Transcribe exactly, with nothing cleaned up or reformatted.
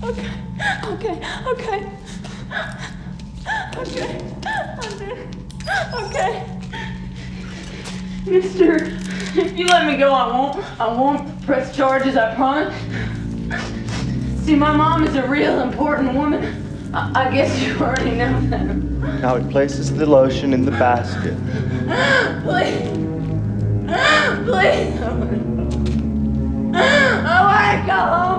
Okay, okay, okay. Okay, okay, okay. Mister, if you let me go, I won't, I won't press charges, I promise. See, my mom is a real important woman. I, I guess you already know that. Now he places the lotion in the basket. Please. Please. I want to go home.